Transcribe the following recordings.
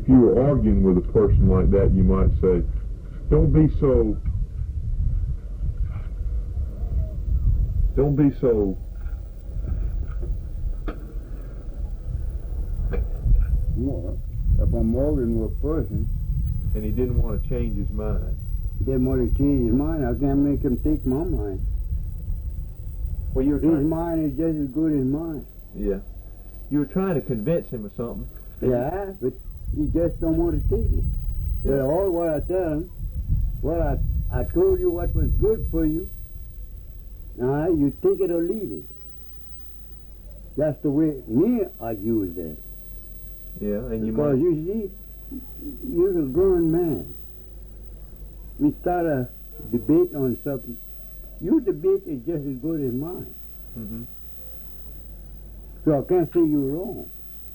if you were arguing with a person like that, you might say, don't be so Well, if I'm arguing with a person, and he didn't want to change his mind. didn't want to change his mind, I can't make him take my mind. Well, you were His mind is just as good as mine. Yeah. You were trying to convince him of something. Yeah, but he just don't want to take it. Yeah. But all what I tell him, well, I told you what was good for you. Now you take it or leave it. That's the way me I use that. Yeah, and you Because might. you see, you're a grown man. We start a debate on something. Your debate is just as good as mine. Mm-hmm. So I can't say you're wrong.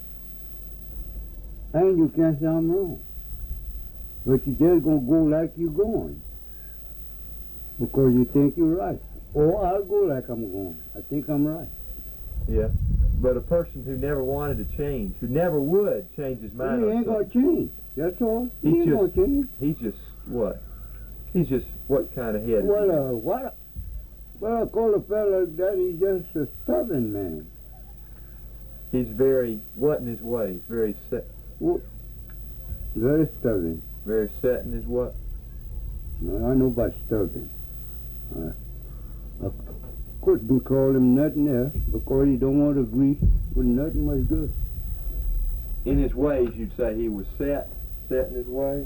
And you can't say I'm wrong. But you just gonna go like you're going. Because you think you're right. Or I'll go like I'm going. I think I'm right. Yeah. But a person who never wanted to change, who never would change his mind He on ain't gonna something, change. That's all. He He ain't just- gonna change. he's just what? He's just what kind of head? Well, I call a fella that he's just a stubborn man. He's very what in his ways? Very set. Very stubborn. Very set in his what? No, I know about stubborn. I couldn't call him nothing else because he don't want to agree with nothing was good. In his ways, you'd say he was set in his ways.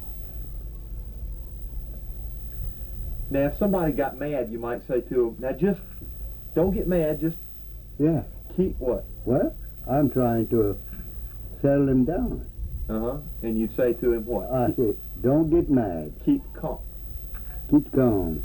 Now, if somebody got mad, you might say to him, now just don't get mad, just Yeah. keep what? Well, I'm trying to settle him down. Uh-huh. And you'd say to him what? I said, don't get mad. Keep calm. Keep calm.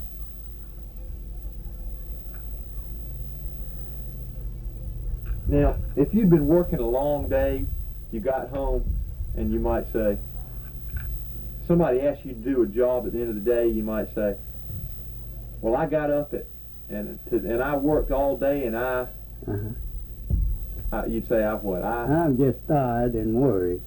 Now, if you'd been working a long day, you got home, and you might say, somebody asked you to do a job at the end of the day, you might say, well, I got up and I worked all day, and you'd say, I'm just tired and worried.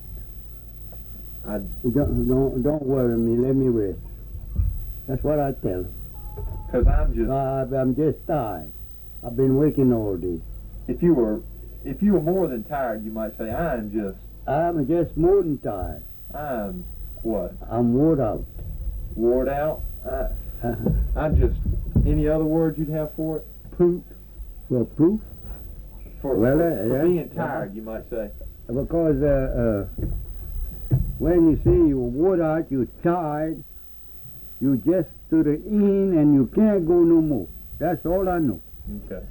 Don't worry me. Let me rest. That's what I tell him. because I'm just tired. I've been working all day. if you were more than tired, you might say, I'm just more than tired. what? I'm wore out. Wore out? I'm just, any other words you'd have for it? Proof. For proof? For being tired, you might say. Because when you say you're wore out, you're tired, you just to the end and you can't go no more. That's all I know. Okay.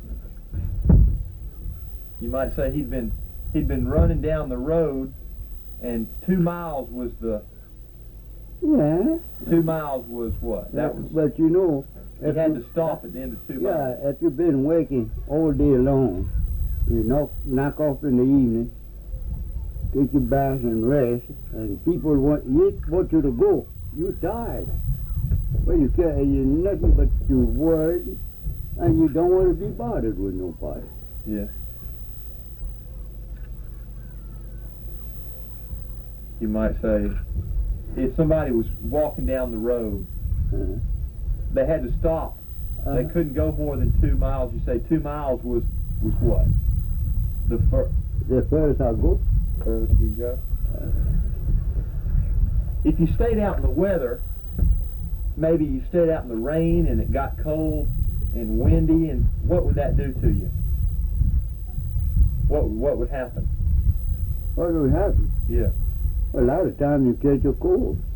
You might say he'd been running down the road, and 2 miles was the. Yeah. 2 miles was what? That was. But you know, He had to stop at the end of 2 miles. yeah, if you've been working all day long, you knock off in the evening, take your bath and rest, and people want you to go. You're tired. Well, you're nothing but you're worried, and you don't want to be bothered with nobody. Yeah. You might say, if somebody was walking down the road, Uh-huh. they had to stop. They couldn't go more than 2 miles. You say 2 miles was what? The first I go. furthest you go. If you stayed out in the weather, maybe you stayed out in the rain and it got cold and windy, and what would that do to you? What would happen? What will happen? Yeah. A lot of times you catch a cold.